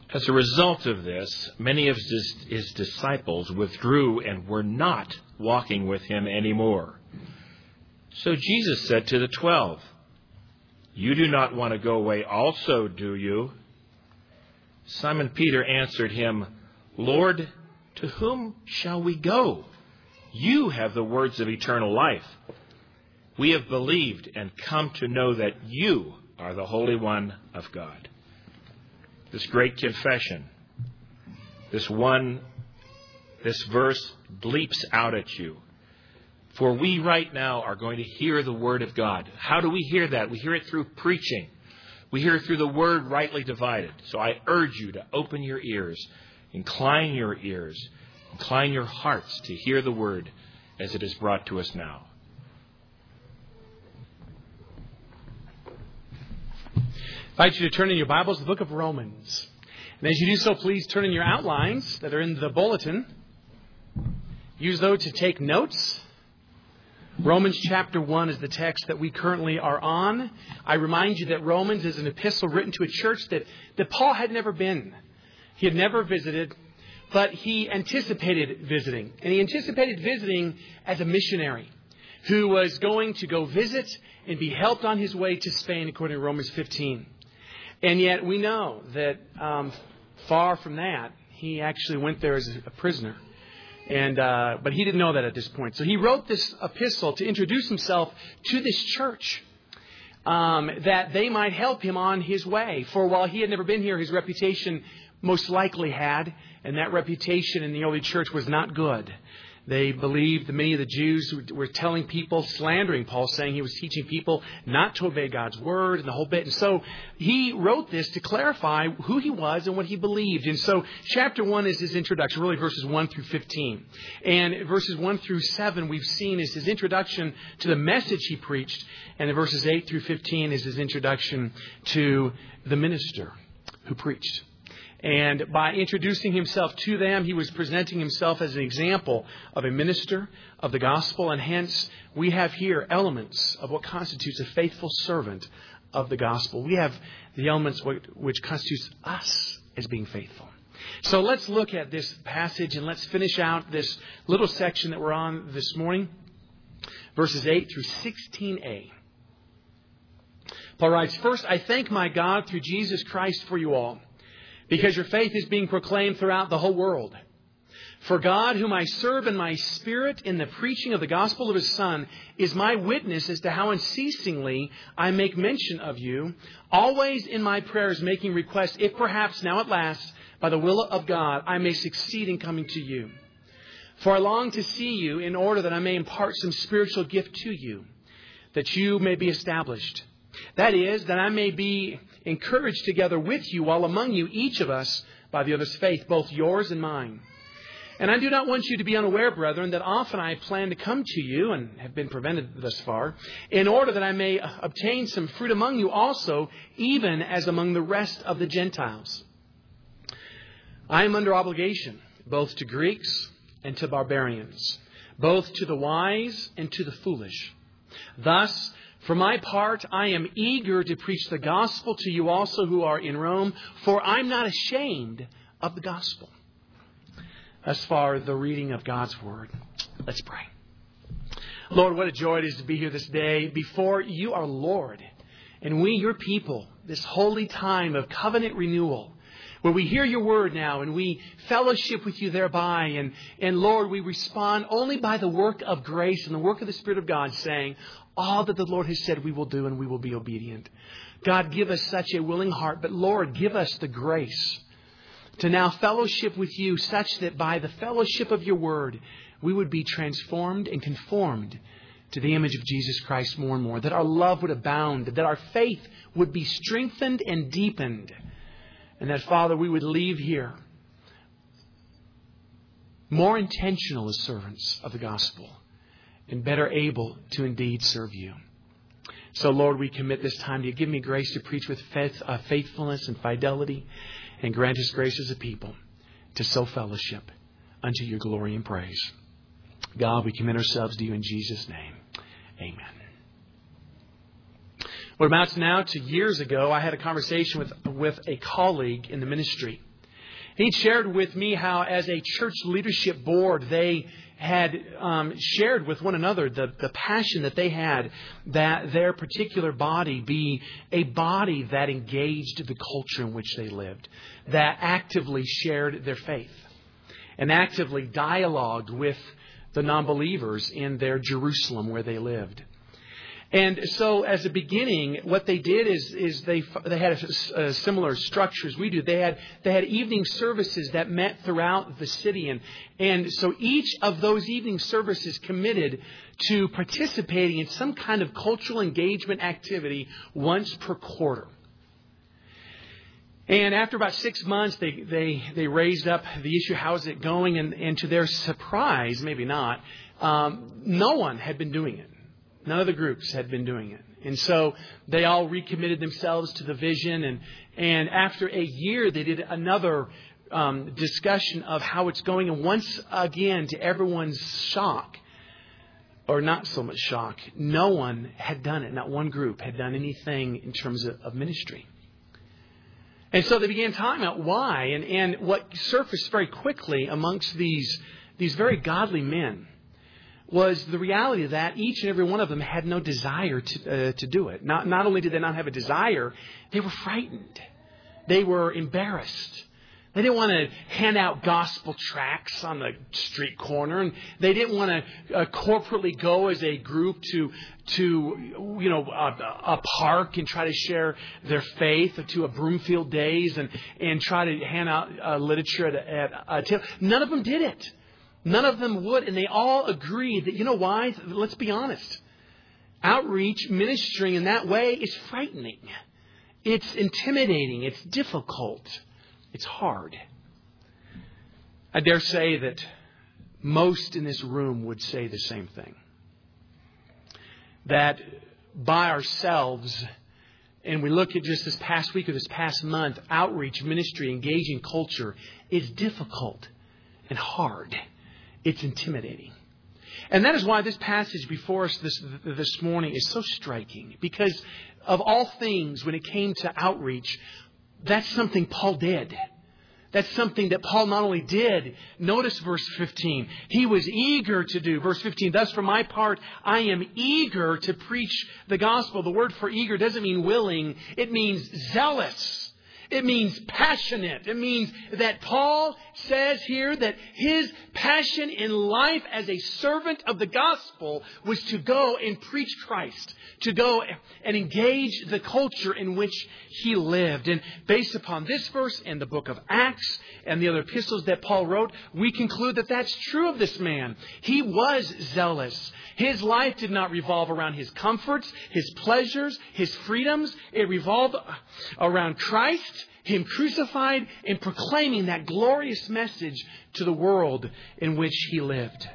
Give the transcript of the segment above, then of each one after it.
As a result of this, many of his disciples withdrew and were not walking with him anymore. So Jesus said to the 12, "You do not want to go away also, do you?" Simon Peter answered him, "Lord, to whom shall we go? You have the words of eternal life. We have believed and come to know that you are the Holy One of God." This great confession, this verse bleeps out at you. For we right now are going to hear the Word of God. How do we hear that? We hear it through preaching. We hear it through the Word rightly divided. So I urge you to open your ears, incline your hearts to hear the Word as it is brought to us now. I invite you to turn in your Bibles to the book of Romans. And as you do so, please turn in your outlines that are in the bulletin. Use those to take notes. Romans chapter 1 is the text that we currently are on. I remind you that Romans is an epistle written to a church that Paul had never been. He had never visited, but he anticipated visiting. And he anticipated visiting as a missionary who was going to go visit and be helped on his way to Spain, according to Romans 15. And yet we know that far from that, he actually went there as a prisoner. But he didn't know that at this point. So he wrote this epistle to introduce himself to this church, that they might help him on his way. For while he had never been here, his reputation most likely had, and that reputation in the early church was not good. They believed that many of the Jews were telling people, slandering Paul, saying he was teaching people not to obey God's word and the whole bit. And so he wrote this to clarify who he was and what he believed. And so chapter 1 is his introduction, really verses 1 through 15. And verses 1 through 7 we've seen is his introduction to the message he preached. And the verses 8 through 15 is his introduction to the minister who preached. And by introducing himself to them, he was presenting himself as an example of a minister of the gospel. And hence, we have here elements of what constitutes a faithful servant of the gospel. We have the elements which constitutes us as being faithful. So let's look at this passage and let's finish out this little section that we're on this morning. Verses 8 through 16a. Paul writes, "First, I thank my God through Jesus Christ for you all, because your faith is being proclaimed throughout the whole world. For God, whom I serve in my spirit in the preaching of the gospel of His Son, is my witness as to how unceasingly I make mention of you, always in my prayers making request, if perhaps now at last, by the will of God, I may succeed in coming to you. For I long to see you in order that I may impart some spiritual gift to you, that you may be established. That is, that I may be encouraged together with you while among you, each of us, by the other's faith, both yours and mine. And I do not want you to be unaware, brethren, that often I plan to come to you, and have been prevented thus far, in order that I may obtain some fruit among you also, even as among the rest of the Gentiles. I am under obligation, both to Greeks and to barbarians, both to the wise and to the foolish. Thus, for my part, I am eager to preach the gospel to you also who are in Rome, for I'm not ashamed of the gospel." Thus far, the reading of God's word. Let's pray. Lord, what a joy it is to be here this day before you, our Lord, and we, your people, this holy time of covenant renewal, where we hear your word now and we fellowship with you thereby. And Lord, we respond only by the work of grace and the work of the Spirit of God, saying, all that the Lord has said we will do, and we will be obedient. God, give us such a willing heart. But Lord, give us the grace to now fellowship with you, such that by the fellowship of your word, we would be transformed and conformed to the image of Jesus Christ more and more. That our love would abound. That our faith would be strengthened and deepened. And that, Father, we would leave here more intentional as servants of the gospel, and better able to indeed serve you. So, Lord, we commit this time to you. Give me grace to preach with faithfulness and fidelity, and grant us grace as a people to sow fellowship unto your glory and praise. God, we commit ourselves to you in Jesus' name. Amen. What amounts now to years ago, I had a conversation with a colleague in the ministry. He shared with me how, as a church leadership board, they had shared with one another the passion that they had that their particular body be a body that engaged the culture in which they lived, that actively shared their faith and actively dialogued with the non-believers in their Jerusalem where they lived. And so, as a beginning, what they did is they had a similar structure as we do. They had evening services that met throughout the city, and so each of those evening services committed to participating in some kind of cultural engagement activity once per quarter. And after about 6 months, they raised up the issue, how's it going? And to their surprise, maybe not, no one had been doing it. None of the groups had been doing it. And so they all recommitted themselves to the vision. And after a year, they did another discussion of how it's going. And once again, to everyone's shock, or not so much shock, no one had done it. Not one group had done anything in terms of ministry. And so they began talking about why. And what surfaced very quickly amongst these very godly men was the reality that each and every one of them had no desire to do it. Not only did they not have a desire, they were frightened. They were embarrassed. They didn't want to hand out gospel tracts on the street corner, and they didn't want to corporately go as a group to a park and try to share their faith, or to a Broomfield Days and try to hand out literature at a table. None of them did it. None of them would, and they all agreed that, you know why? Let's be honest. Outreach, ministering in that way is frightening. It's intimidating. It's difficult. It's hard. I dare say that most in this room would say the same thing. That by ourselves, and we look at just this past week or this past month, outreach, ministry, engaging culture is difficult and hard. It's intimidating. And that is why this passage before us this morning is so striking. Because of all things, when it came to outreach, that's something Paul did. That's something that Paul not only did. Notice verse 15. He was eager to do. Verse 15. Thus, for my part, I am eager to preach the gospel. The word for eager doesn't mean willing. It means zealous. It means passionate. It means that Paul says here that his passion in life as a servant of the gospel was to go and preach Christ, to go and engage the culture in which he lived. And based upon this verse and the book of Acts and the other epistles that Paul wrote, we conclude that that's true of this man. He was zealous. His life did not revolve around his comforts, his pleasures, his freedoms. It revolved around Christ, Him crucified, and proclaiming that glorious message to the world in which he lived.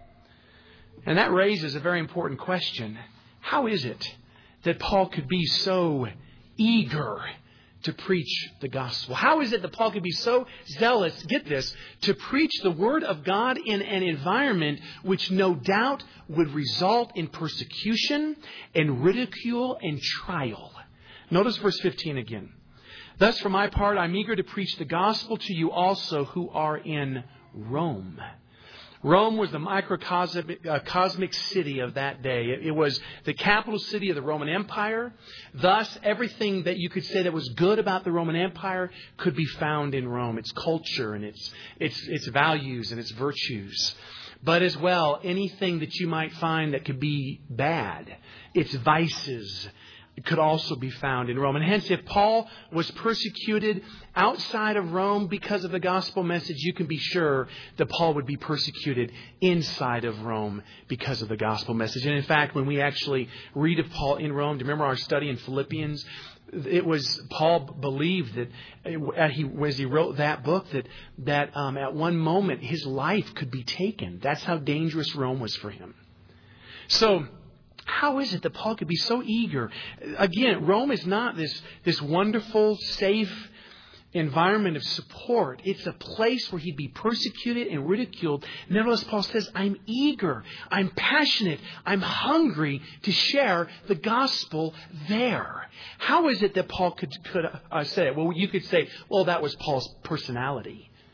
And that raises a very important question. How is it that Paul could be so eager to preach the gospel? How is it that Paul could be so zealous, get this, to preach the word of God in an environment which no doubt would result in persecution and ridicule and trial? Notice verse 15 again. Thus, for my part, I'm eager to preach the gospel to you also who are in Rome. Rome was the microcosmic city of that day. It was the capital city of the Roman Empire. Thus, everything that you could say that was good about the Roman Empire could be found in Rome. Its culture and its values and its virtues. But as well, anything that you might find that could be bad, its vices, could also be found in Rome. And hence, if Paul was persecuted outside of Rome because of the gospel message, you can be sure that Paul would be persecuted inside of Rome because of the gospel message. And in fact, when we actually read of Paul in Rome, do you remember our study in Philippians? It was Paul believed that as he wrote that book that at one moment his life could be taken. That's how dangerous Rome was for him. So, how is it that Paul could be so eager? Again, Rome is not this wonderful, safe environment of support. It's a place where he'd be persecuted and ridiculed. Nevertheless, Paul says, I'm eager, I'm passionate, I'm hungry to share the gospel there. How is it that Paul could say it? Well, you could say, well, that was Paul's personality.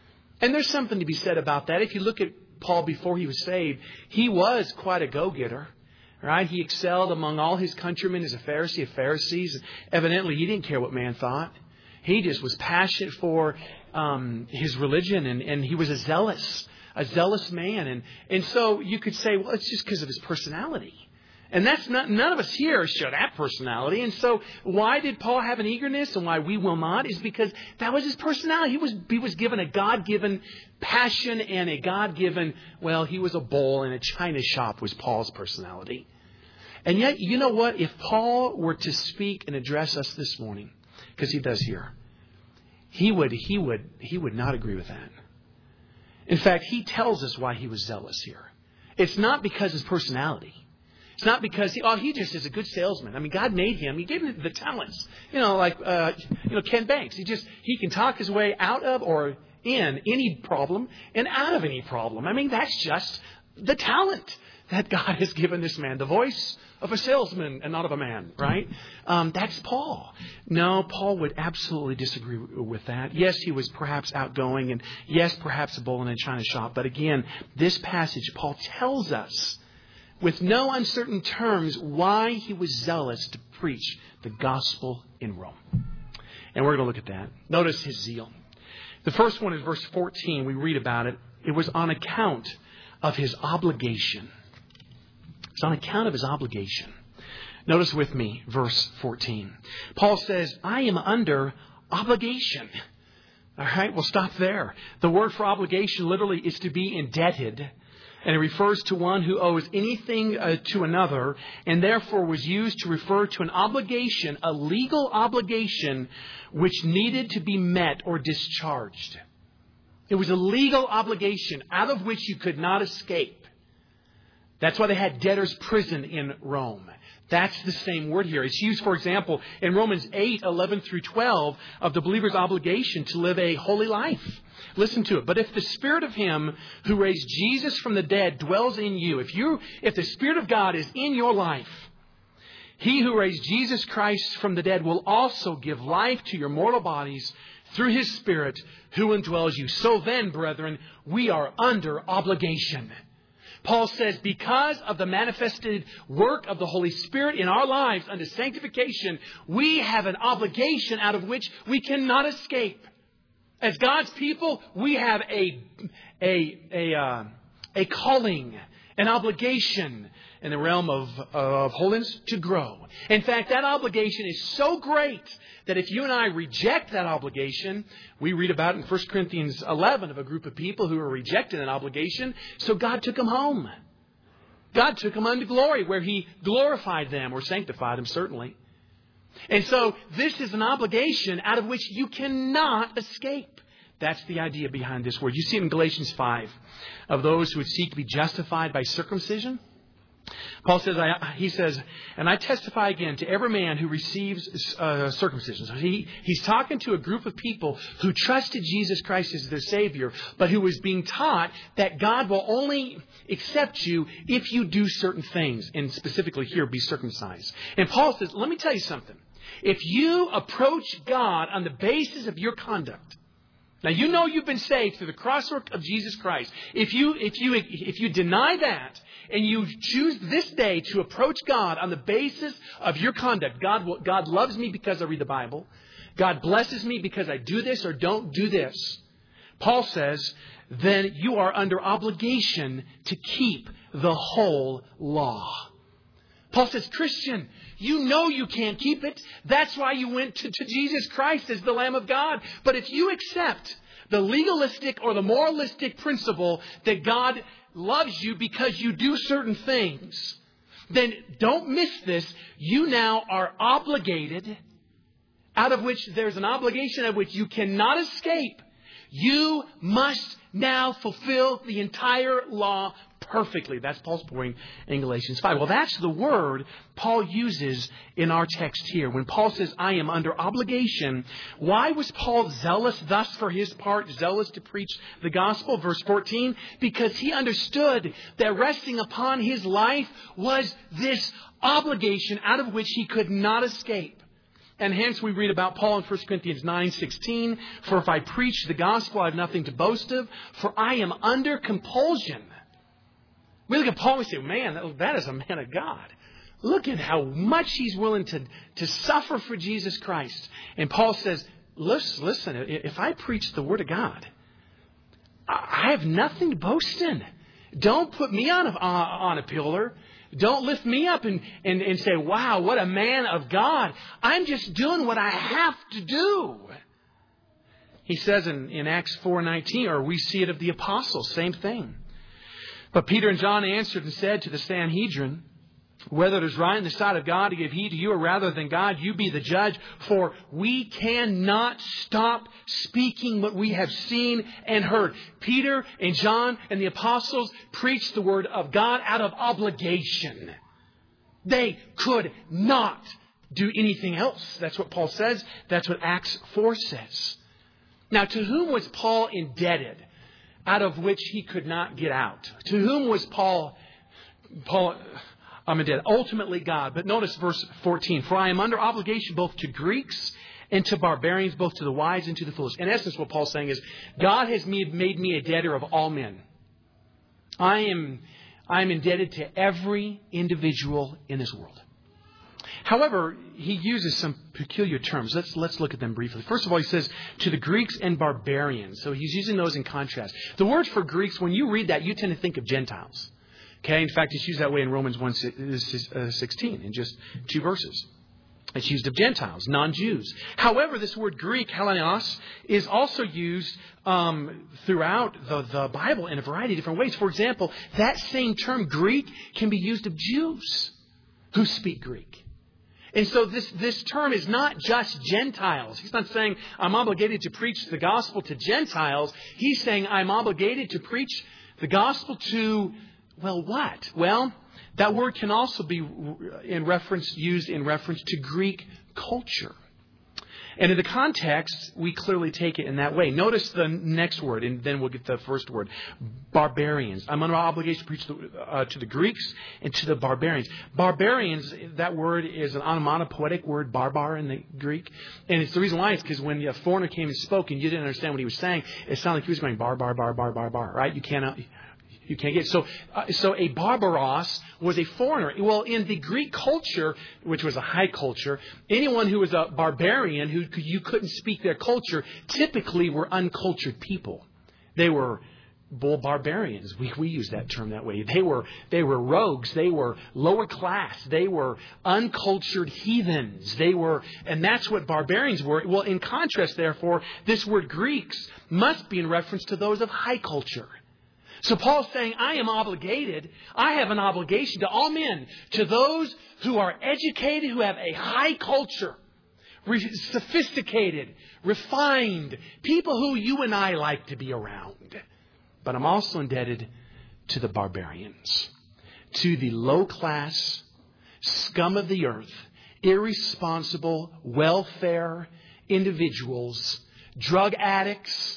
And there's something to be said about that. If you look at Paul before he was saved, he was quite a go-getter. Right? He excelled among all his countrymen as a Pharisee of Pharisees. Evidently, he didn't care what man thought. He just was passionate for his religion, and he was a zealous man. And so you could say, well, it's just because of his personality. And that's none of us here share that personality. And so why did Paul have an eagerness and why we will not is because that was his personality. He was given a God-given passion and a God-given, well, he was a bull in a china shop was Paul's personality. And yet, you know what? If Paul were to speak and address us this morning, because he does here, he would not agree with that. In fact, he tells us why he was zealous here. It's not because of his personality. It's not because he just is a good salesman. I mean, God made him. He gave him the talents. Like Ken Banks. He can talk his way out of or in any problem and out of any problem. I mean, that's just the talent that God has given this man, the voice of a salesman and not of a man, right? That's Paul. No, Paul would absolutely disagree with that. Yes, he was perhaps outgoing, and yes, perhaps a bull in a china shop. But again, this passage, Paul tells us with no uncertain terms why he was zealous to preach the gospel in Rome. And we're going to look at that. Notice his zeal. The first one is verse 14. We read about it. It was on account of his obligation. It's on account of his obligation. Notice with me verse 14. Paul says, I am under obligation. All right, we'll stop there. The word for obligation literally is to be indebted. And it refers to one who owes anything to another, and therefore was used to refer to an obligation, a legal obligation, which needed to be met or discharged. It was a legal obligation out of which you could not escape. That's why they had debtor's prison in Rome. That's the same word here. It's used, for example, in Romans 8:11 through 12 of the believer's obligation to live a holy life. Listen to it. But if the Spirit of Him who raised Jesus from the dead dwells in you, if the Spirit of God is in your life, He who raised Jesus Christ from the dead will also give life to your mortal bodies through His Spirit who indwells you. So then, brethren, we are under obligation. Paul says, because of the manifested work of the Holy Spirit in our lives unto sanctification, we have an obligation out of which we cannot escape. As God's people, we have a calling, an obligation in the realm of holiness to grow. In fact, that obligation is so great that if you and I reject that obligation, we read about in 1 Corinthians 11 of a group of people who were rejecting an obligation, so God took them home. God took them unto glory, where He glorified them, or sanctified them, certainly. And so this is an obligation out of which you cannot escape. That's the idea behind this word. You see it in Galatians 5, of those who would seek to be justified by circumcision. Paul says, he says, and I testify again to every man who receives circumcision. So he's talking to a group of people who trusted Jesus Christ as their Savior, but who was being taught that God will only accept you if you do certain things, and specifically here, be circumcised. And Paul says, let me tell you something. If you approach God on the basis of your conduct, now you know you've been saved through the crosswork of Jesus Christ. If you deny that and you choose this day to approach God on the basis of your conduct, God loves me because I read the Bible. God blesses me because I do this or don't do this. Paul says, then you are under obligation to keep the whole law. Paul says, Christian, you know you can't keep it. That's why you went to Jesus Christ as the Lamb of God. But if you accept the legalistic or the moralistic principle that God loves you because you do certain things, then don't miss this. You now are obligated, out of which there's an obligation of which you cannot escape. You must now fulfill the entire law perfectly. That's Paul's point in Galatians 5. Well, that's the word Paul uses in our text here. When Paul says, I am under obligation, why was Paul zealous thus for his part, zealous to preach the gospel? Verse 14, because he understood that resting upon his life was this obligation out of which he could not escape. And hence we read about Paul in 1 Corinthians 9:16. For if I preach the gospel, I have nothing to boast of, for I am under compulsion. We look at Paul and we say, man, that is a man of God. Look at how much he's willing to suffer for Jesus Christ. And Paul says, listen, if I preach the Word of God, I have nothing to boast in. Don't put me on a pillar. Don't lift me up and say, wow, what a man of God. I'm just doing what I have to do. He says in Acts 4:19, or we see it of the apostles, same thing. But Peter and John answered and said to the Sanhedrin, whether it is right in the sight of God to give heed to you, or rather than God, you be the judge. For we cannot stop speaking what we have seen and heard. Peter and John and the apostles preached the word of God out of obligation. They could not do anything else. That's what Paul says. That's what Acts 4 says. Now, to whom was Paul indebted, out of which he could not get out? To whom was Paul I'm indebted? Ultimately God. But notice verse 14. For I am under obligation both to Greeks and to barbarians, both to the wise and to the foolish. In essence, what Paul's saying is, God has made me a debtor of all men. I am indebted to every individual in this world. However, he uses some peculiar terms. Let's look at them briefly. First of all, he says to the Greeks and barbarians. So he's using those in contrast. The word for Greeks, when you read that, you tend to think of Gentiles. Okay, in fact, it's used that way in Romans 1:16 in just 2 verses. It's used of Gentiles, non-Jews. However, this word Greek, Hellenos, is also used throughout the Bible in a variety of different ways. For example, that same term Greek can be used of Jews who speak Greek. And so this term is not just Gentiles. He's not saying I'm obligated to preach the gospel to Gentiles. He's saying I'm obligated to preach the gospel to, well, what? Well, that word can also be used in reference to Greek culture. And in the context, we clearly take it in that way. Notice the next word, and then we'll get the first word. Barbarians. I'm under obligation to preach to the Greeks and to the barbarians. Barbarians, that word is an onomatopoetic word, barbar in the Greek. And it's the reason why is because when a foreigner came and spoke and you didn't understand what he was saying, it sounded like he was going bar, bar, bar, bar, bar, bar, right? You can't get it. So a barbaros was a foreigner. Well, in the Greek culture, which was a high culture, anyone who was a barbarian, who you couldn't speak their culture, typically were uncultured people. They were barbarians. We use that term that way. They were rogues. They were lower class. They were uncultured heathens. And that's what barbarians were. Well, in contrast, therefore, this word Greeks must be in reference to those of high culture. So Paul's saying, I have an obligation to all men, to those who are educated, who have a high culture, sophisticated, refined, people who you and I like to be around. But I'm also indebted to the barbarians, to the low class, scum of the earth, irresponsible, welfare individuals, drug addicts,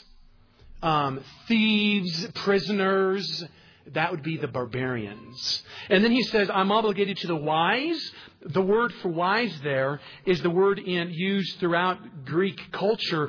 thieves, prisoners. That would be the barbarians. And then he says, I'm obligated to the wise. The word for wise there is the word used throughout Greek culture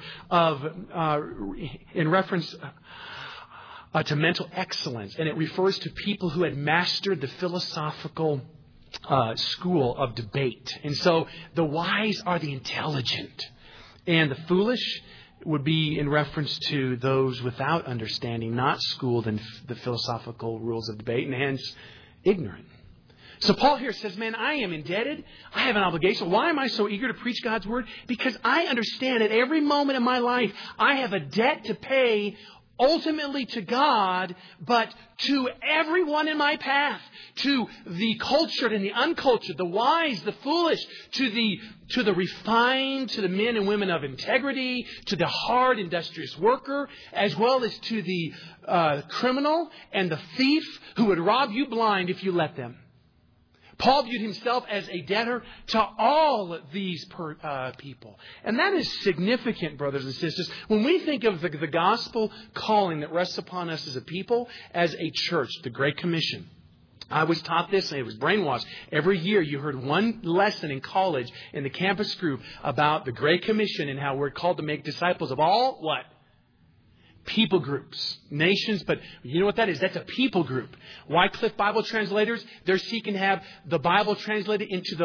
in reference to mental excellence. And it refers to people who had mastered the philosophical school of debate. And so the wise are the intelligent. And the foolish would be in reference to those without understanding, not schooled in the philosophical rules of debate, and hence ignorant. So Paul here says, man, I am indebted. I have an obligation. Why am I so eager to preach God's word? Because I understand at every moment in my life, I have a debt to pay ultimately to God, but to everyone in my path, to the cultured and the uncultured, the wise, the foolish, to the refined, to the men and women of integrity, to the hard, industrious worker, as well as to the criminal and the thief who would rob you blind if you let them. Paul viewed himself as a debtor to all these people. And that is significant, brothers and sisters. When we think of the gospel calling that rests upon us as a people, as a church, the Great Commission, I was taught this, and it was brainwashed. Every year you heard one lesson in college in the campus group about the Great Commission and how we're called to make disciples of all, what? People groups. Nations, but you know what that is? That's a people group. Wycliffe Bible translators, they're seeking to have the Bible translated into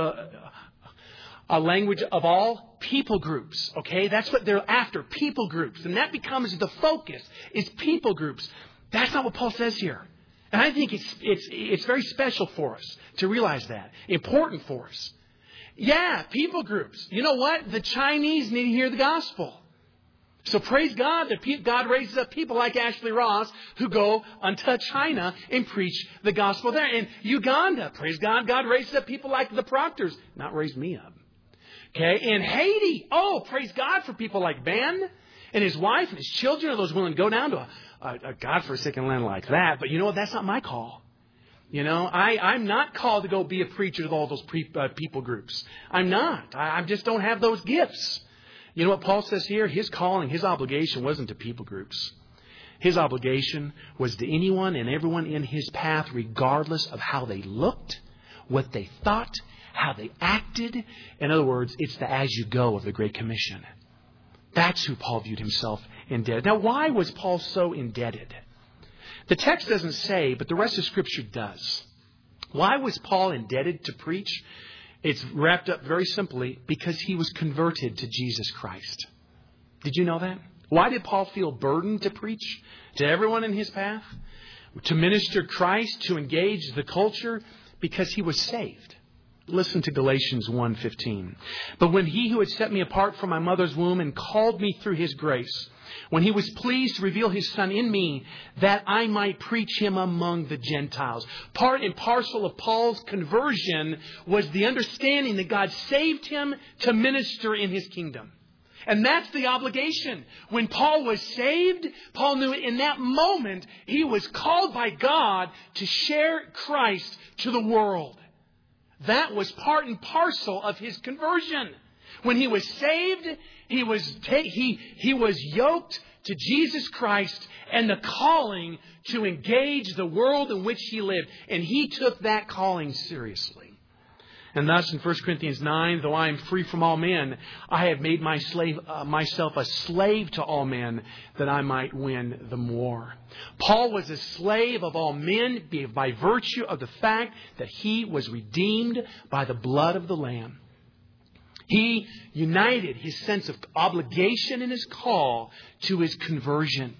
a language of all people groups. Okay? That's what they're after, people groups. And that becomes the focus, is people groups. That's not what Paul says here. And I think it's very special for us to realize that. Important for us. Yeah, people groups. You know what? The Chinese need to hear the gospel. So praise God that God raises up people like Ashley Ross who go unto China and preach the gospel there. In Uganda, praise God, God raises up people like the Proctors. Not raised me up. Okay, in Haiti, praise God for people like Ben and his wife and his children. Are those willing to go down to a godforsaken land like that? But you know what? That's not my call. You know, I'm not called to go be a preacher to all those people groups. I'm not. I just don't have those gifts. You know what Paul says here? His calling, his obligation wasn't to people groups. His obligation was to anyone and everyone in his path, regardless of how they looked, what they thought, how they acted. In other words, it's the as you go of the Great Commission. That's who Paul viewed himself indebted. Now, why was Paul so indebted? The text doesn't say, but the rest of Scripture does. Why was Paul indebted to preach? It's wrapped up very simply because he was converted to Jesus Christ. Did you know that? Why did Paul feel burdened to preach to everyone in his path? To minister Christ, to engage the culture? Because he was saved. Listen to Galatians 1:15. But when he who had set me apart from my mother's womb and called me through his grace, when he was pleased to reveal his Son in me, that I might preach him among the Gentiles. Part and parcel of Paul's conversion was the understanding that God saved him to minister in his kingdom. And that's the obligation. When Paul was saved, Paul knew in that moment he was called by God to share Christ to the world. That was part and parcel of his conversion. When he was saved, he was yoked to Jesus Christ and the calling to engage the world in which he lived. And he took that calling seriously. And thus in 1 Corinthians 9, though I am free from all men, I have made myself a slave to all men that I might win the more. Paul was a slave of all men by virtue of the fact that he was redeemed by the blood of the Lamb. He united his sense of obligation and his call to his conversion.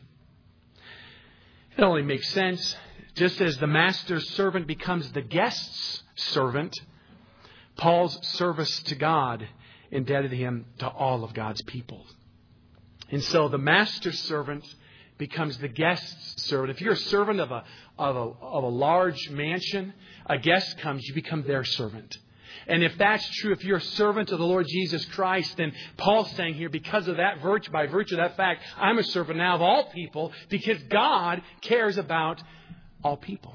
It only makes sense. Just as the master's servant becomes the guest's servant, Paul's service to God indebted him to all of God's people. And so the master's servant becomes the guest's servant. If you're a servant of a large mansion, a guest comes, you become their servant. And if that's true, if you're a servant of the Lord Jesus Christ, then Paul's saying here, because of that virtue, by virtue of that fact, I'm a servant now of all people, because God cares about all people.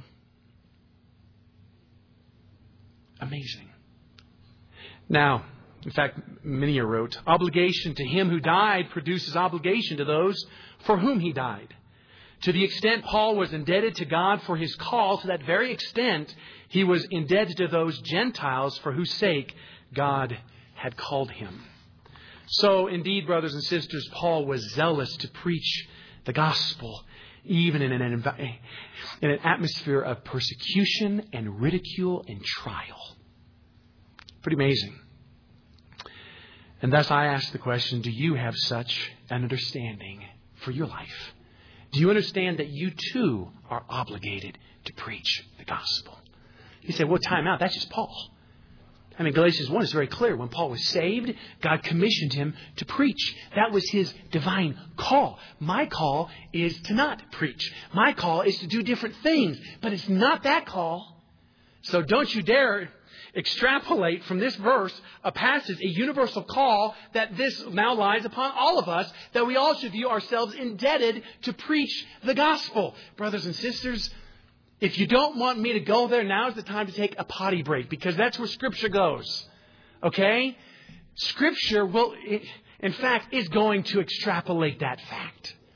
Amazing. Now, in fact, Minia wrote, obligation to him who died produces obligation to those for whom he died. To the extent Paul was indebted to God for his call, to that very extent he was indebted to those Gentiles for whose sake God had called him. So, indeed, brothers and sisters, Paul was zealous to preach the gospel, even in an atmosphere of persecution and ridicule and trial. Pretty amazing. And thus I ask the question, do you have such an understanding for your life? Do you understand that you too are obligated to preach the gospel? You say, well, time out. That's just Paul. I mean, Galatians 1 is very clear. When Paul was saved, God commissioned him to preach. That was his divine call. My call is to not preach. My call is to do different things. But it's not that call. So don't you dare extrapolate from this verse a passage, a universal call that this now lies upon all of us, that we all should view ourselves indebted to preach the gospel. Brothers and sisters, if you don't want me to go there, now is the time to take a potty break, because that's where Scripture goes. Okay? Scripture will, in fact, is going to extrapolate that fact.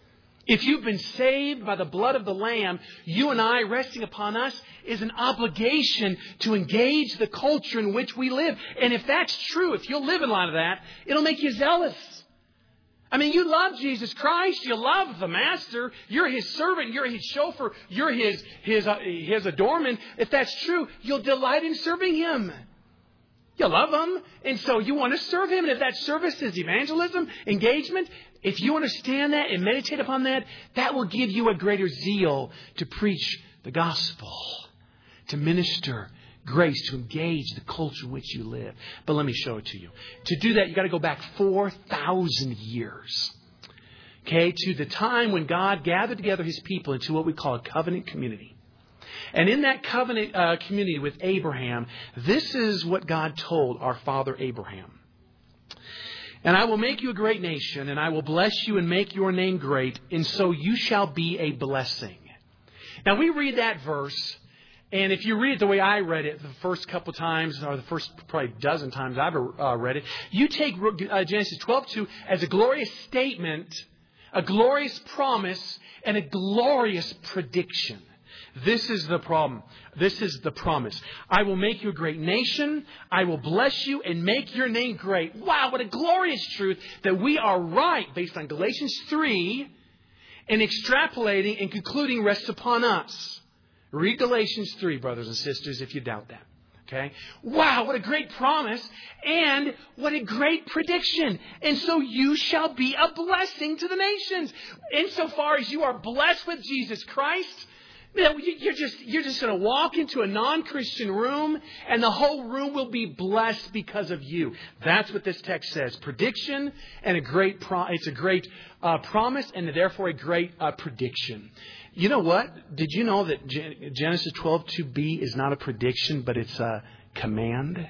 If you've been saved by the blood of the Lamb, you and I, resting upon us, is an obligation to engage the culture in which we live. And if that's true, if you'll live in light of that, it'll make you zealous. I mean, you love Jesus Christ. You love the Master. You're His servant. You're His chauffeur. You're His adornment. If that's true, you'll delight in serving Him. You love Him, and so you want to serve Him. And if that service is evangelism, engagement, if you understand that and meditate upon that, that will give you a greater zeal to preach the gospel, to minister grace, to engage the culture in which you live. But let me show it to you. To do that, you've got to go back 4,000 years. Okay, to the time when God gathered together His people into what we call a covenant community. And in that covenant community with Abraham, this is what God told our father Abraham. And I will make you a great nation, and I will bless you and make your name great, and so you shall be a blessing. Now we read that verse, and if you read it the way I read it the first couple times, or the first probably dozen times I've read it, you take Genesis 12:2 as a glorious statement, a glorious promise, and a glorious prediction. This is the problem. This is the promise. I will make you a great nation. I will bless you and make your name great. Wow, what a glorious truth that we are right based on Galatians 3 and extrapolating and concluding rests upon us. Read Galatians 3, brothers and sisters, if you doubt that. Okay? Wow, what a great promise and what a great prediction. And so you shall be a blessing to the nations. Insofar as you are blessed with Jesus Christ, you're just going to walk into a non-Christian room and the whole room will be blessed because of you. That's what this text says. Prediction and it's a great promise and therefore a great prediction. You know what? Did you know that Genesis 12:2b is not a prediction, but it's a command?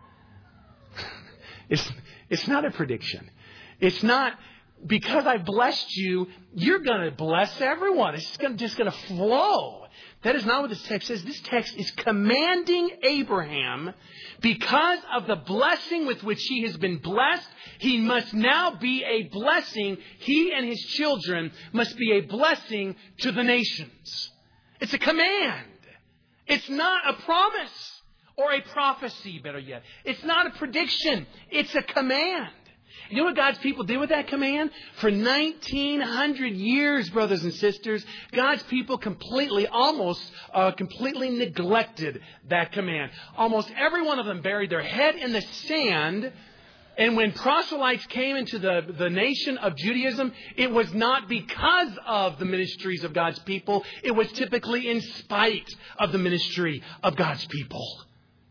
It's not a prediction. It's not. Because I blessed you, you're going to bless everyone. It's just going to flow. That is not what this text says. This text is commanding Abraham, because of the blessing with which he has been blessed, he must now be a blessing. He and his children must be a blessing to the nations. It's a command. It's not a promise or a prophecy, better yet. It's not a prediction. It's a command. You know what God's people did with that command? For 1,900 years, brothers and sisters, God's people almost completely neglected that command. Almost every one of them buried their head in the sand. And when proselytes came into the nation of Judaism, it was not because of the ministries of God's people. It was typically in spite of the ministry of God's people.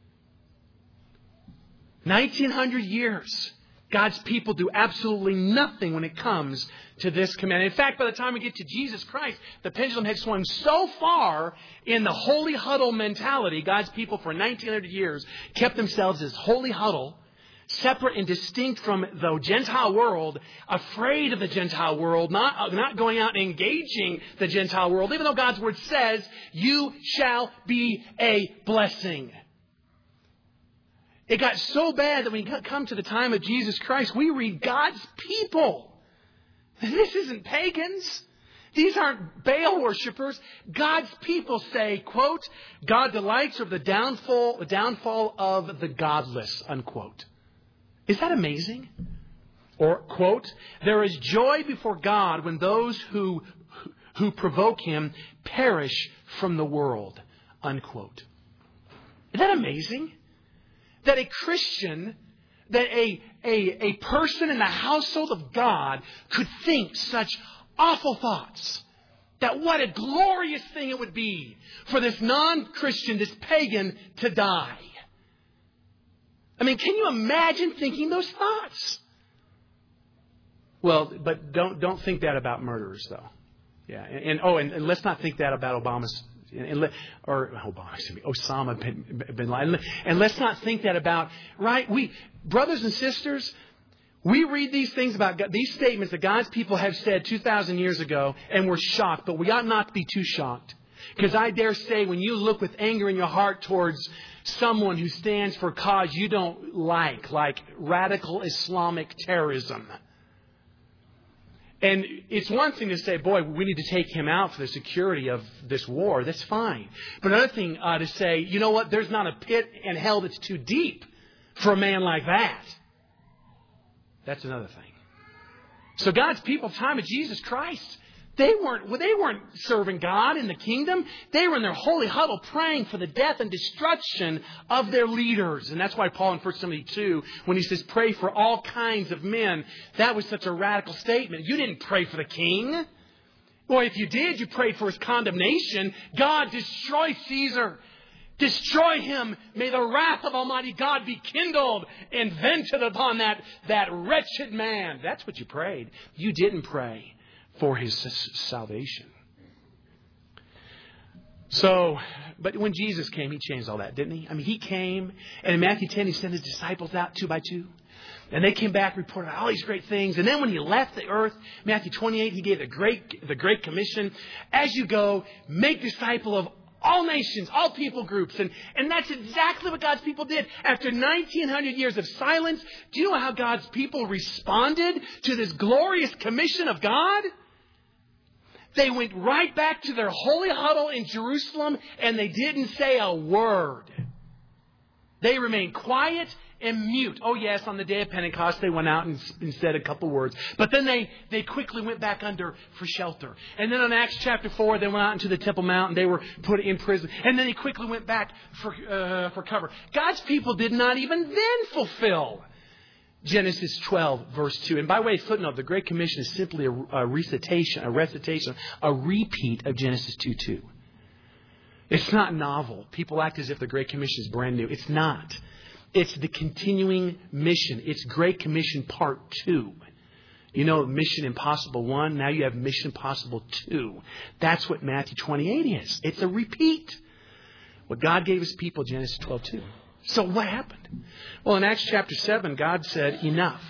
1,900 years. God's people do absolutely nothing when it comes to this command. In fact, by the time we get to Jesus Christ, the pendulum had swung so far in the holy huddle mentality. God's people for 1,900 years kept themselves as holy huddle, separate and distinct from the Gentile world, afraid of the Gentile world, not going out and engaging the Gentile world, even though God's word says, you shall be a blessing. It got so bad that when we come to the time of Jesus Christ, we read God's people. This isn't pagans. These aren't Baal worshipers. God's people say, quote, God delights over the downfall of the godless, unquote. Is that amazing? Or, quote, there is joy before God when those who provoke Him perish from the world, unquote. Is that amazing? That a Christian, that a person in the household of God could think such awful thoughts. That what a glorious thing it would be for this non-Christian, this pagan, to die. I mean, can you imagine thinking those thoughts? Well, but don't think that about murderers, though. Yeah, and let's not think that about Osama bin Laden. And let's not think that about, right? Brothers and sisters, we read these things about God, these statements that God's people have said 2,000 years ago, and we're shocked, but we ought not to be too shocked. Because I dare say, when you look with anger in your heart towards someone who stands for a cause you don't like radical Islamic terrorism, And it's one thing to say, boy, we need to take him out for the security of this war. That's fine. But another thing to say, you know what? There's not a pit in hell that's too deep for a man like that. That's another thing. So God's people at the time of Jesus Christ, they weren't serving God in the kingdom. They were in their holy huddle praying for the death and destruction of their leaders. And that's why Paul in 1 Timothy 2, when he says pray for all kinds of men, that was such a radical statement. You didn't pray for the king. Or if you did, you prayed for his condemnation. God, destroy Caesar. Destroy him. May the wrath of Almighty God be kindled and vented upon that wretched man. That's what you prayed. You didn't pray for his salvation. So, but when Jesus came, he changed all that, didn't he? I mean, he came, and in Matthew 10, he sent his disciples out 2 by 2. And they came back, reported all these great things. And then when he left the earth, Matthew 28, he gave the Great Commission. As you go, make disciple of all nations, all people groups. And that's exactly what God's people did. After 1,900 years of silence, do you know how God's people responded to this glorious commission of God? They went right back to their holy huddle in Jerusalem, and they didn't say a word. They remained quiet and mute. Oh, yes, on the day of Pentecost, they went out and said a couple words. But then they quickly went back under for shelter. And then on Acts chapter 4, they went out into the Temple Mount, and they were put in prison. And then they quickly went back for cover. God's people did not even then fulfill Genesis 12, verse 2. And by way of footnote, the Great Commission is simply a recitation, a repeat of Genesis 2:2. It's not novel. People act as if the Great Commission is brand new. It's not. It's the continuing mission. It's Great Commission Part 2. You know, Mission Impossible 1, now you have Mission Impossible 2. That's what Matthew 28 is. It's a repeat. What God gave his people, Genesis 12:2. So what happened? Well, in Acts chapter 7, God said, enough.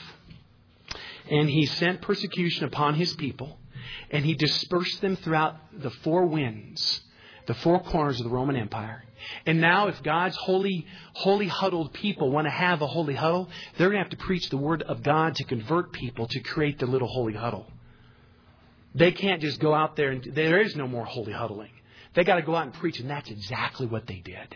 And he sent persecution upon his people, and he dispersed them throughout the 4 winds, the 4 corners of the Roman Empire. And now if God's holy huddled people want to have a holy huddle, they're going to have to preach the word of God to convert people to create the little holy huddle. They can't just go out there and there is no more holy huddling. They got to go out and preach, and that's exactly what they did.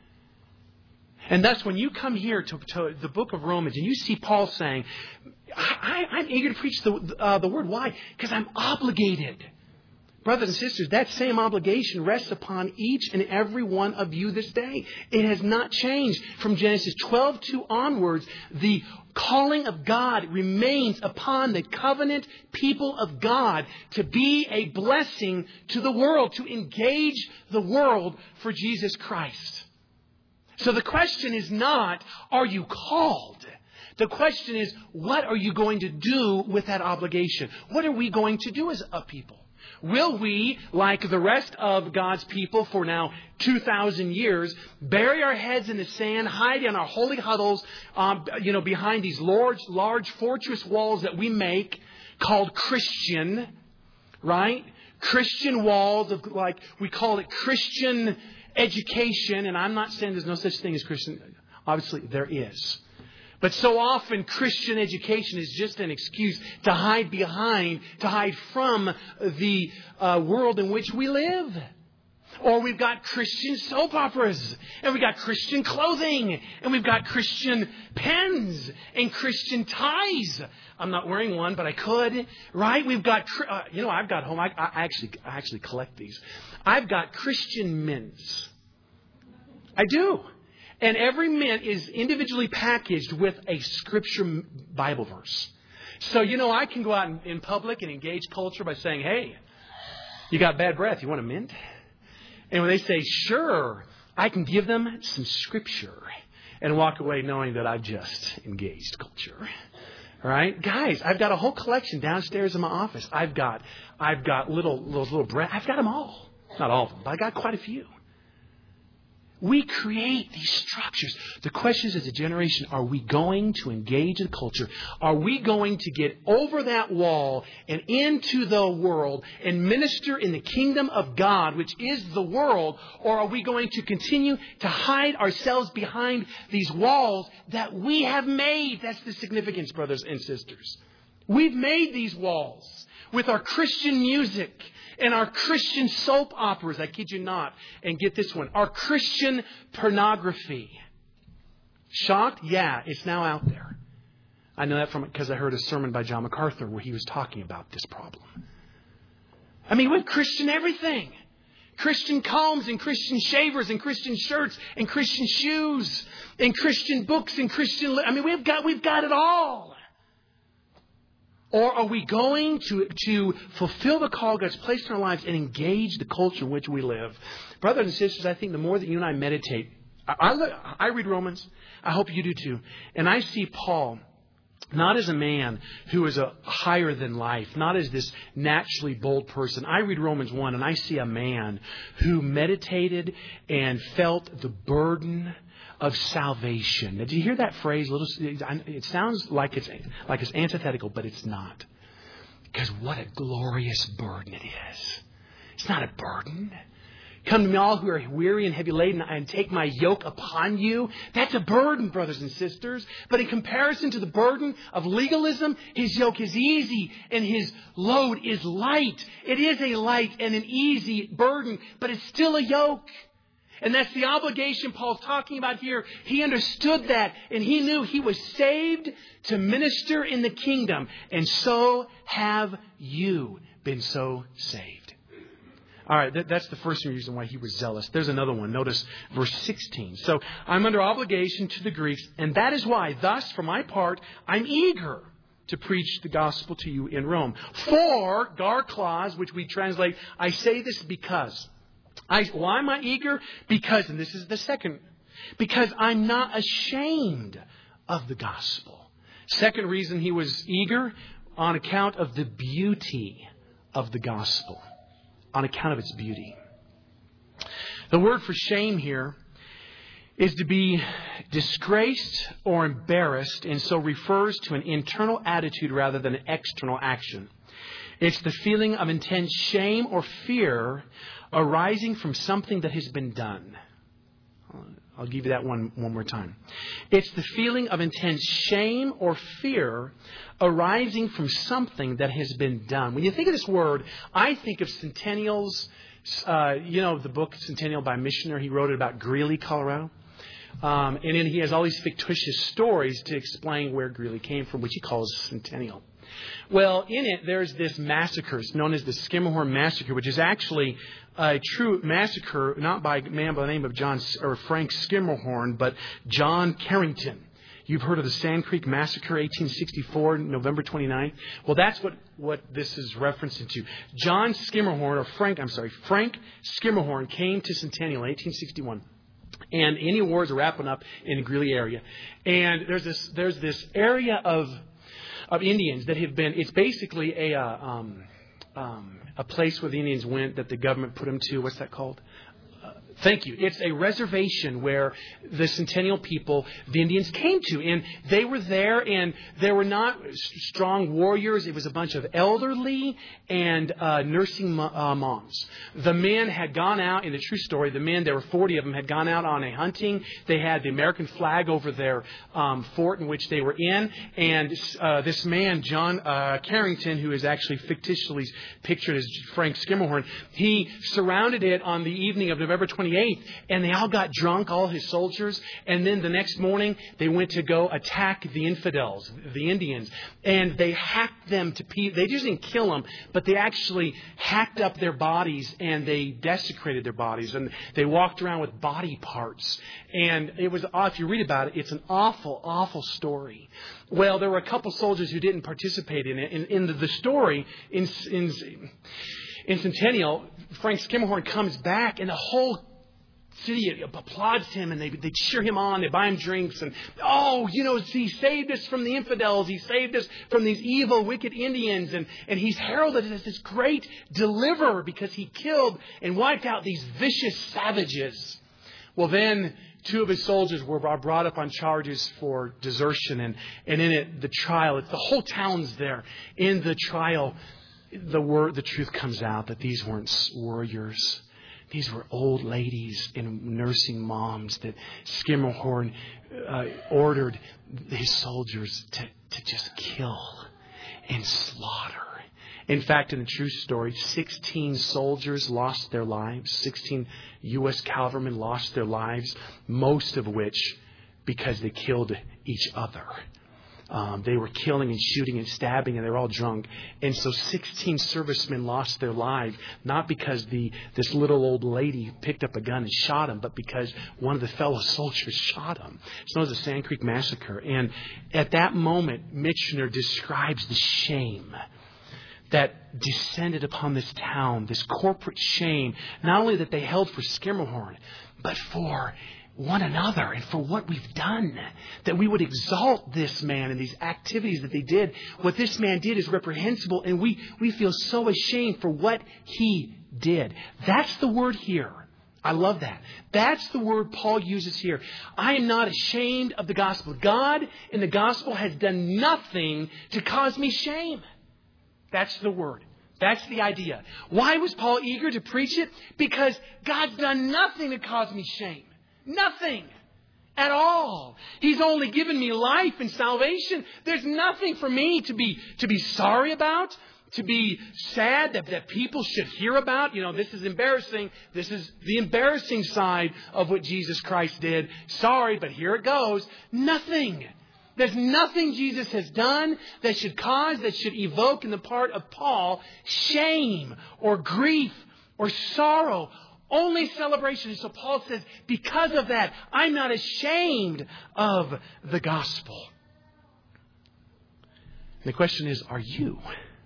And thus, when you come here to the book of Romans and you see Paul saying, I'm eager to preach the word. Why? Because I'm obligated. Brothers and sisters, that same obligation rests upon each and every one of you this day. It has not changed from Genesis 12:2 onwards. The calling of God remains upon the covenant people of God to be a blessing to the world, to engage the world for Jesus Christ. So the question is not, are you called? The question is, what are you going to do with that obligation? What are we going to do as a people? Will we, like the rest of God's people for now 2,000 years, bury our heads in the sand, hide in our holy huddles, behind these large fortress walls that we make called Christian, right? Christian walls of, like, we call it Christian education, and I'm not saying there's no such thing as Christian. Obviously, there is. But so often, Christian education is just an excuse to hide from the world in which we live. Or we've got Christian soap operas, and we've got Christian clothing, and we've got Christian pens and Christian ties. I'm not wearing one, but I could, right? We've got, I've got home. I actually collect these. I've got Christian mints. I do. And every mint is individually packaged with a scripture Bible verse. So, I can go out in public and engage culture by saying, hey, you got bad breath. You want a mint? And when they say, sure, I can give them some scripture and walk away knowing that I've just engaged culture. All right, guys, I've got a whole collection downstairs in my office. I've got little bread. I've got them all. Not all of them, but I got quite a few. We create these structures. The question is, as a generation, are we going to engage in culture? Are we going to get over that wall and into the world and minister in the kingdom of God, which is the world? Or are we going to continue to hide ourselves behind these walls that we have made? That's the significance, brothers and sisters. We've made these walls. with our Christian music and our Christian soap operas. I kid you not. And get this one. Our Christian pornography. Shocked? Yeah, it's now out there. I know that because I heard a sermon by John MacArthur where he was talking about this problem. I mean, with Christian everything. Christian combs and Christian shavers and Christian shirts and Christian shoes and Christian books and Christian... I mean, we've got it all. Or are we going to fulfill the call God's placed in our lives and engage the culture in which we live? Brothers and sisters, I think the more that you and I meditate, I read Romans. I hope you do too. And I see Paul not as a man who is a higher than life, not as this naturally bold person. I read Romans 1 and I see a man who meditated and felt the burden of salvation. Did you hear that phrase? It sounds like it's antithetical, but it's not. Because what a glorious burden it is. It's not a burden. Come to me all who are weary and heavy laden and take my yoke upon you. That's a burden, brothers and sisters. But in comparison to the burden of legalism, his yoke is easy and his load is light. It is a light and an easy burden, but it's still a yoke. And that's the obligation Paul's talking about here. He understood that and he knew he was saved to minister in the kingdom. And so have you been so saved. All right, that's the first reason why he was zealous. There's another one. Notice verse 16. So I'm under obligation to the Greeks, and that is why, thus, for my part, I'm eager to preach the gospel to you in Rome. For, gar clause, which we translate, I say this because. Why am I eager? Because, and this is the second, because I'm not ashamed of the gospel. Second reason he was eager, on account of the beauty of the gospel. On account of its beauty. The word for shame here is to be disgraced or embarrassed, and so refers to an internal attitude rather than an external action. It's the feeling of intense shame or fear arising from something that has been done. I'll give you that one more time. It's the feeling of intense shame or fear arising from something that has been done. When you think of this word, I think of Centennial's, the book Centennial by a missionary. He wrote it about Greeley, Colorado. And then he has all these fictitious stories to explain where Greeley came from, which he calls Centennial. Well, in it, there's this massacre known as the Skimmerhorn Massacre, which is actually a true massacre, not by a man by the name of Frank Skimmerhorn, but John Carrington. You've heard of the Sand Creek Massacre, 1864, November 29th. Well, that's what this is referencing to. Frank Skimmerhorn came to Centennial in 1861. And Indian wars are wrapping up in the Greeley area. And there's this area of Indians that have been, it's basically a place where the Indians went that the government put them to. What's that called? Thank you. It's a reservation where the Centennial people, the Indians, came to. And they were there, and they were not strong warriors. It was a bunch of elderly and nursing moms. The men had gone out, in the true story, there were 40 of them, had gone out on a hunting. They had the American flag over their fort in which they were in. And this man, John Carrington, who is actually fictitiously pictured as Frank Skimmerhorn, he surrounded it on the evening of November 28th, and they all got drunk, all his soldiers, and then the next morning they went to go attack the infidels, the Indians, and they hacked them to pieces. They just didn't kill them, but they actually hacked up their bodies and they desecrated their bodies, and they walked around with body parts. And it was, if you read about it, it's an awful, awful story. Well, there were a couple soldiers who didn't participate in it. In the story, in Centennial, Frank Skimmerhorn comes back, and the whole city applauds him, and they cheer him on. They buy him drinks, and he saved us from the infidels. He saved us from these evil, wicked Indians, and he's heralded as this great deliverer because he killed and wiped out these vicious savages. Well, then 2 of his soldiers were brought up on charges for desertion, and in it, the trial, the whole town's there. In the trial, the truth comes out that these weren't warriors. These were old ladies and nursing moms that Skimmerhorn ordered his soldiers to just kill and slaughter In fact, in the true story, 16 soldiers lost their lives. 16 U.S. cavalrymen lost their lives, most of which because they killed each other. They were killing and shooting and stabbing, and they were all drunk. And so 16 servicemen lost their lives, not because this little old lady picked up a gun and shot him, but because one of the fellow soldiers shot him. It's known as the Sand Creek Massacre. And at that moment, Michener describes the shame that descended upon this town, this corporate shame, not only that they held for Skimmerhorn, but for one another and for what we've done, that we would exalt this man and these activities that they did. What this man did is reprehensible, and we feel so ashamed for what he did. That's the word here. I love that. That's the word Paul uses here. I am not ashamed of the gospel. God in the gospel has done nothing to cause me shame. That's the word. That's the idea. Why was Paul eager to preach it? Because God's done nothing to cause me shame. Nothing at all. He's only given me life and salvation. There's nothing for me to be sorry about, to be sad that people should hear about. You know, this is embarrassing. This is the embarrassing side of what Jesus Christ did. Sorry, but here it goes. Nothing. There's nothing Jesus has done that should evoke in the part of Paul shame or grief or sorrow. Only celebration. And so Paul says, because of that, I'm not ashamed of the gospel. And the question is, are you?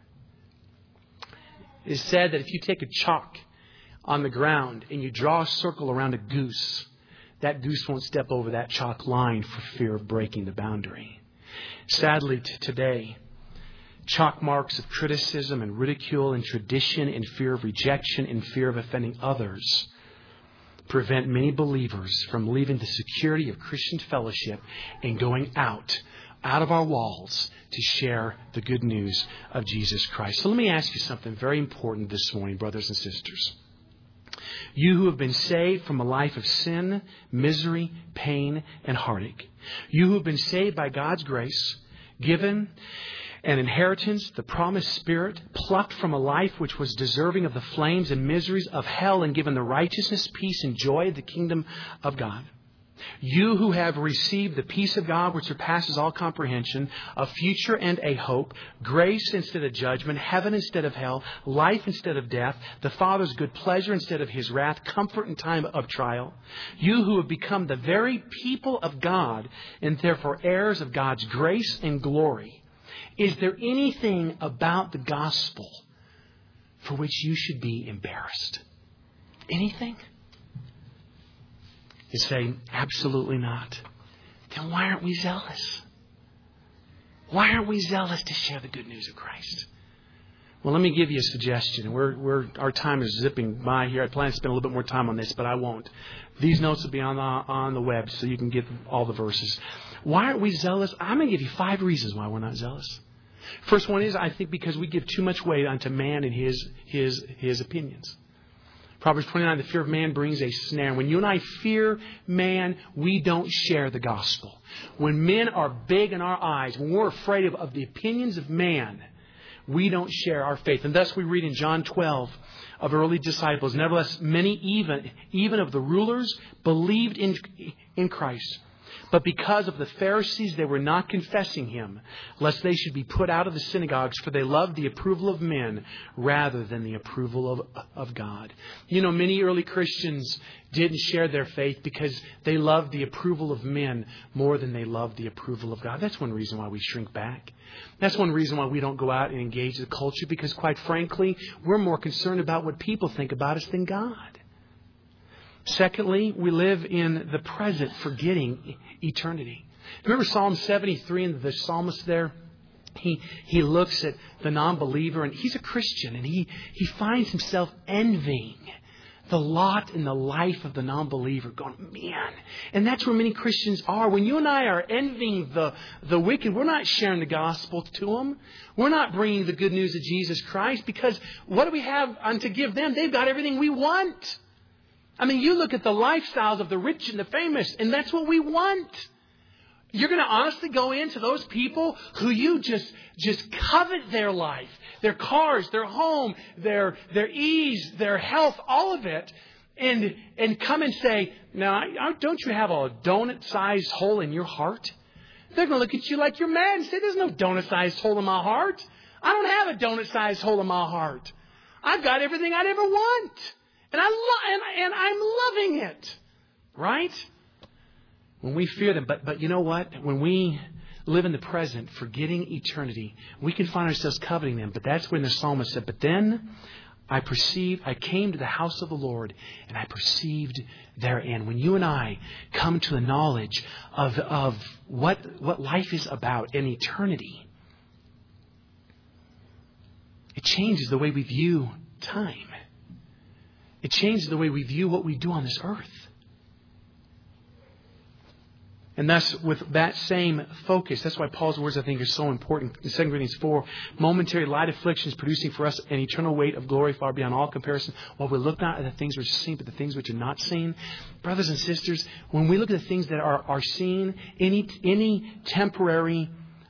It is said that if you take a chalk on the ground and you draw a circle around a goose, that goose won't step over that chalk line for fear of breaking the boundary. Sadly, today, chalk marks of criticism and ridicule and tradition and fear of rejection and fear of offending others prevent many believers from leaving the security of Christian fellowship and going out of our walls to share the good news of Jesus Christ. So let me ask you something very important this morning, brothers and sisters. You who have been saved from a life of sin, misery, pain, and heartache. You who have been saved by God's grace, given an inheritance, the promised Spirit, plucked from a life which was deserving of the flames and miseries of hell, and given the righteousness, peace, and joy of the kingdom of God. You who have received the peace of God which surpasses all comprehension, a future and a hope, grace instead of judgment, heaven instead of hell, life instead of death, the Father's good pleasure instead of His wrath, comfort in time of trial. You who have become the very people of God and therefore heirs of God's grace and glory. Is there anything about the gospel for which you should be embarrassed? Anything? You say, absolutely not. Then why aren't we zealous? Why aren't we zealous to share the good news of Christ? Well, let me give you a suggestion. Our time is zipping by here. I plan to spend a little bit more time on this, but I won't. These notes will be on the web so you can get all the verses. Why aren't we zealous? I'm going to give you 5 reasons why we're not zealous. First one is, I think, because we give too much weight onto man and his opinions. Proverbs 29, the fear of man brings a snare. When you and I fear man, we don't share the gospel. When men are big in our eyes, when we're afraid of the opinions of man, we don't share our faith. And thus we read in John 12 of early disciples, nevertheless, many even of the rulers believed in Christ. But because of the Pharisees, they were not confessing Him, lest they should be put out of the synagogues, for they loved the approval of men rather than the approval of God. You know, many early Christians didn't share their faith because they loved the approval of men more than they loved the approval of God. That's one reason why we shrink back. That's one reason why we don't go out and engage the culture, because quite frankly, we're more concerned about what people think about us than God. Secondly, we live in the present, forgetting eternity. Remember Psalm 73 and the psalmist there? He looks at the non-believer, and he's a Christian, and he finds himself envying the lot and the life of the non-believer, going, man. And that's where many Christians are. When you and I are envying the wicked, we're not sharing the gospel to them. We're not bringing the good news of Jesus Christ, because what do we have to give them? They've got everything we want. I mean, you look at the lifestyles of the rich and the famous, and that's what we want. You're going to honestly go into those people who you just covet their life, their cars, their home, their ease, their health, all of it, and come and say, now, don't you have a donut-sized hole in your heart? They're going to look at you like you're mad and say, there's no donut-sized hole in my heart. I don't have a donut-sized hole in my heart. I've got everything I'd ever want. And I'm loving it. Right? When we fear them. But you know what? When we live in the present, forgetting eternity, we can find ourselves coveting them. But that's when the psalmist said, but then I came to the house of the Lord, and I perceived therein. When you and I come to the knowledge of what life is about in eternity, it changes the way we view time. It changes the way we view what we do on this earth. And thus, with that same focus, that's why Paul's words, I think, are so important. In 2 Corinthians 4, momentary light afflictions producing for us an eternal weight of glory far beyond all comparison, while we look not at the things which are seen, but the things which are not seen. Brothers and sisters, when we look at the things that are seen, any temporary,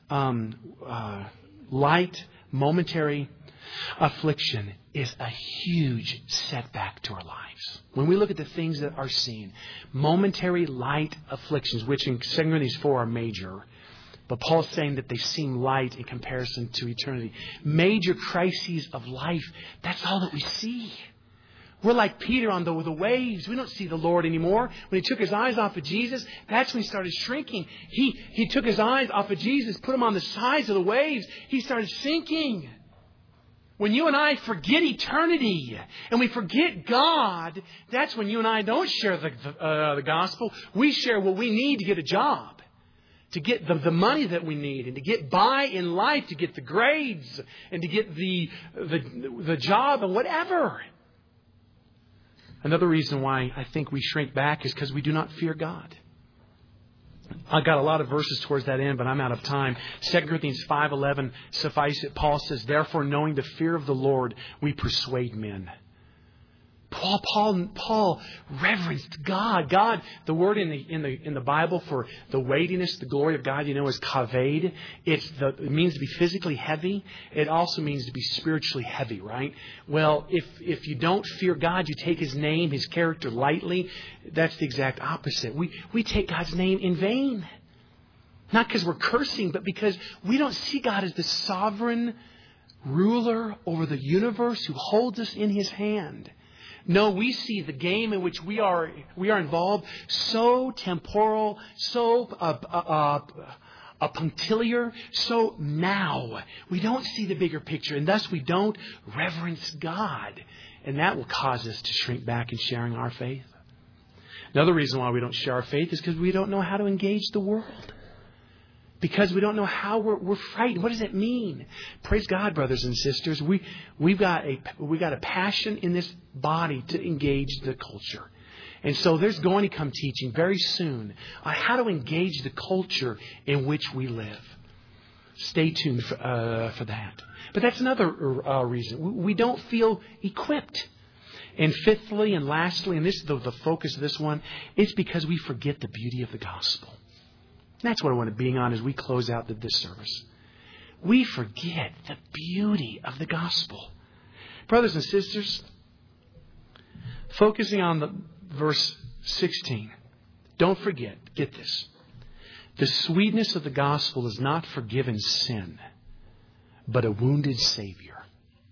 light, momentary affliction is a huge setback to our lives. When we look at the things that are seen, momentary light afflictions, which in 2 Corinthians 4 are major, but Paul's saying that they seem light in comparison to eternity. Major crises of life, that's all that we see. We're like Peter on the waves. We don't see the Lord anymore. When he took his eyes off of Jesus, that's when he started shrinking. He took his eyes off of Jesus, put them on the sides of the waves. He started sinking. When you and I forget eternity and we forget God, that's when you and I don't share the gospel. We share what we need to get a job, to get the money that we need, and to get by in life, to get the grades, and to get the job and whatever. Another reason why I think we shrink back is because we do not fear God. I've got a lot of verses towards that end, but I'm out of time. 2 Corinthians 5:11, suffice it. Paul says, therefore, knowing the fear of the Lord, we persuade men. Paul reverenced God. God, the word in the Bible for the weightiness, the glory of God, is kaved. It means to be physically heavy. It also means to be spiritually heavy, right? Well, if you don't fear God, you take His name, His character lightly. That's the exact opposite. We take God's name in vain. Not because we're cursing, but because we don't see God as the sovereign ruler over the universe who holds us in His hand. No, we see the game in which we are involved so temporal, so punctiliar, so now. We don't see the bigger picture, and thus we don't reverence God. And that will cause us to shrink back in sharing our faith. Another reason why we don't share our faith is because we don't know how to engage the world. Because we don't know how we're frightened. What does it mean? Praise God, brothers and sisters. We've got a passion in this body to engage the culture. And so there's going to come teaching very soon on how to engage the culture in which we live. Stay tuned for that. But that's another reason. We don't feel equipped. And fifthly and lastly, and this is the focus of this one, it's because we forget the beauty of the gospel. That's what I want to be on as we close out this service. We forget the beauty of the gospel. Brothers and sisters, focusing on the verse 16, don't forget, get this. The sweetness of the gospel is not forgiven sin, but a wounded Savior.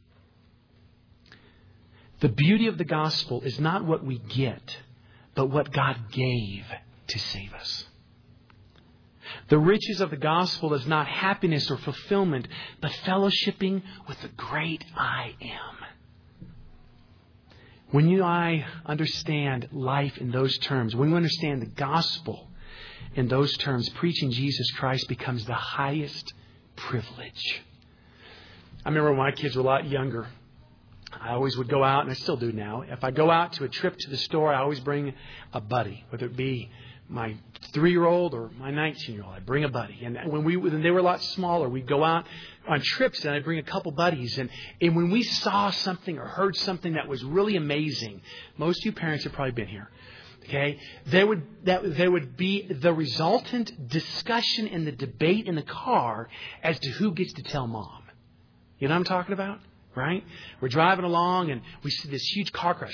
The beauty of the gospel is not what we get, but what God gave to save us. The riches of the gospel is not happiness or fulfillment, but fellowshipping with the great I am. When you and I understand life in those terms, when we understand the gospel in those terms, preaching Jesus Christ becomes the highest privilege. I remember when my kids were a lot younger, I always would go out, and I still do now. If I go out to a trip to the store, I always bring a buddy, whether it be my 3-year-old or my 19-year-old. I'd bring a buddy. And when they were a lot smaller, we'd go out on trips and I'd bring a couple buddies. And when we saw something or heard something that was really amazing, most of you parents have probably been here. Okay, there would be the resultant discussion in the debate in the car as to who gets to tell mom. You know what I'm talking about, right? We're driving along and we see this huge car crash.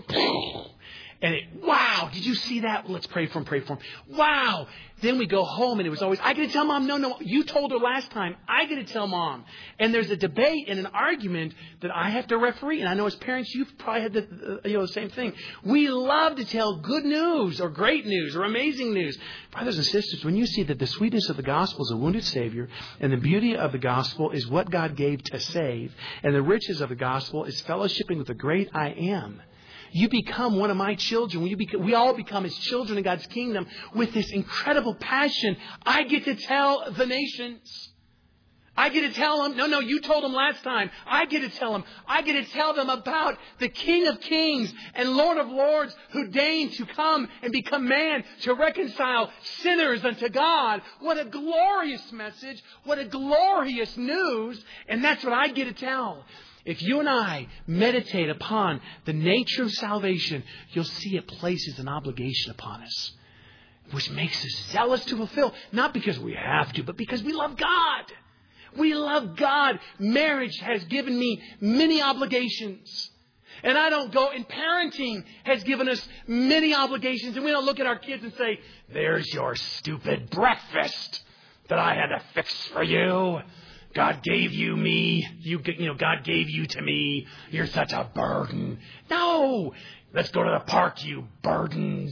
And wow, did you see that? Let's pray for him. Wow. Then we go home and it was always, I get to tell mom, no, you told her last time. I get to tell mom. And there's a debate and an argument that I have to referee. And I know as parents, you've probably had the same thing. We love to tell good news or great news or amazing news. Brothers and sisters, when you see that the sweetness of the gospel is a wounded Savior and the beauty of the gospel is what God gave to save and the riches of the gospel is fellowshipping with the great I am, you become one of my children. We all become His children in God's kingdom with this incredible passion. I get to tell the nations. I get to tell them, no, you told them last time. I get to tell them. I get to tell them about the King of Kings and Lord of Lords who deigned to come and become man to reconcile sinners unto God. What a glorious message. What a glorious news. And that's what I get to tell. If you and I meditate upon the nature of salvation, you'll see it places an obligation upon us, which makes us zealous to fulfill. Not because we have to, but because we love God. We love God. Marriage has given me many obligations. And I don't go, and parenting has given us many obligations. And we don't look at our kids and say, there's your stupid breakfast that I had to fix for you. God gave you me. God gave you to me. You're such a burden. No. Let's go to the park, you burdens.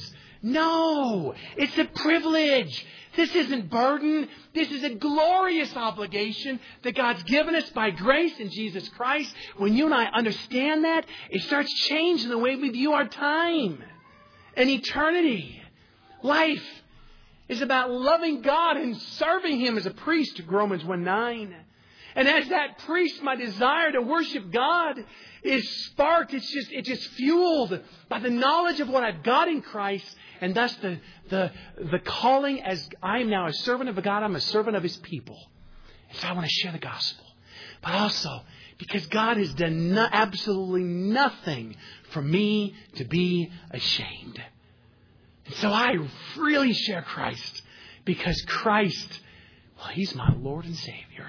No. It's a privilege. This isn't burden. This is a glorious obligation that God's given us by grace in Jesus Christ. When you and I understand that, it starts changing the way we view our time and eternity. Life is about loving God and serving Him as a priest, Romans 1:9. And as that priest, my desire to worship God is sparked. It's just fueled by the knowledge of what I've got in Christ. And thus the calling as I am now a servant of God, I'm a servant of His people. And so I want to share the gospel. But also because God has done absolutely nothing for me to be ashamed. And so I freely share Christ because Christ, well, He's my Lord and Savior.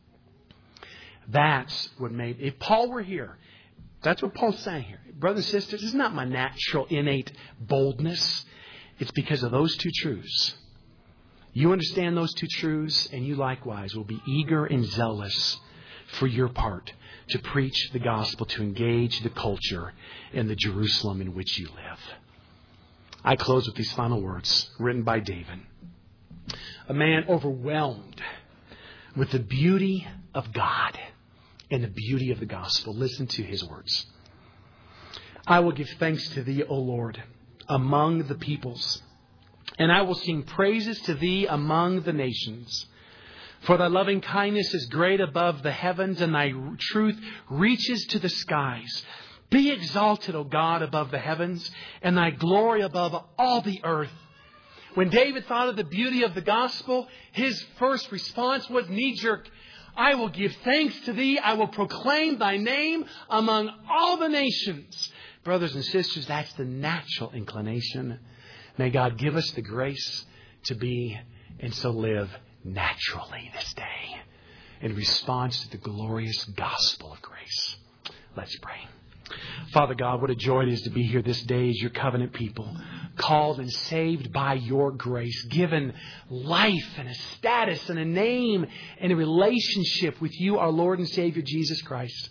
That's what made... If Paul were here, that's what Paul's saying here. Brothers and sisters, it's not my natural, innate boldness. It's because of those two truths. You understand those two truths, and you likewise will be eager and zealous for your part to preach the gospel, to engage the culture in the Jerusalem in which you live. I close with these final words written by David. A man overwhelmed with the beauty of God and the beauty of the gospel. Listen to his words. I will give thanks to Thee, O Lord, among the peoples, and I will sing praises to Thee among the nations. For Thy loving kindness is great above the heavens, and Thy truth reaches to the skies. Be exalted, O God, above the heavens, and Thy glory above all the earth. When David thought of the beauty of the gospel, his first response was knee-jerk. I will give thanks to Thee. I will proclaim Thy name among all the nations. Brothers and sisters, that's the natural inclination. May God give us the grace to be and so live naturally this day in response to the glorious gospel of grace. Let's pray. Father God, what a joy it is to be here this day as your covenant people, called and saved by your grace, given life and a status and a name and a relationship with you, our Lord and Savior, Jesus Christ.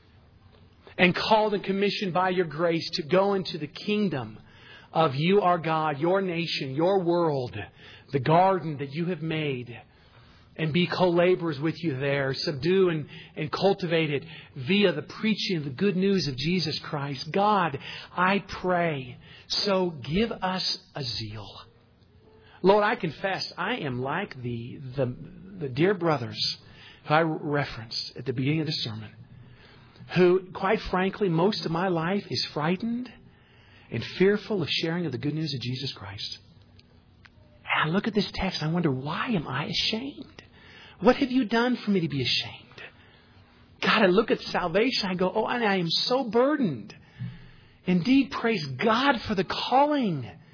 And called and commissioned by your grace to go into the kingdom of you, our God, your nation, your world, the garden that you have made, and be co-laborers with you there. Subdue and cultivate it via the preaching of the good news of Jesus Christ. God, I pray, so give us a zeal. Lord, I confess I am like the dear brothers who I referenced at the beginning of the sermon, who, quite frankly, most of my life is frightened and fearful of sharing of the good news of Jesus Christ. And I look at this text and I wonder, why am I ashamed? What have you done for me to be ashamed? God, I look at salvation. I go, and I am so burdened. Indeed, praise God for the calling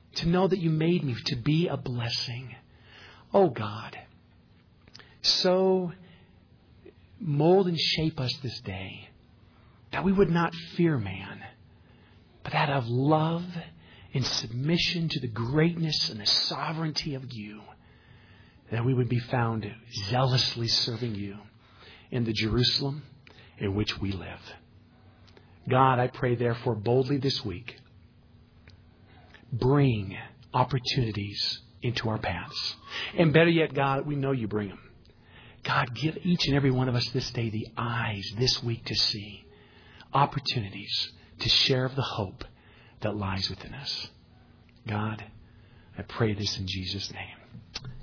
to know that you made me to be a blessing. Oh God, so mold and shape us this day that we would not fear man, but out of love and submission to the greatness and the sovereignty of you, that we would be found zealously serving you in the Jerusalem in which we live. God, I pray therefore boldly this week, bring opportunities into our paths. And better yet, God, we know you bring them. God, give each and every one of us this day the eyes this week to see opportunities to share of the hope that lies within us. God, I pray this in Jesus' name.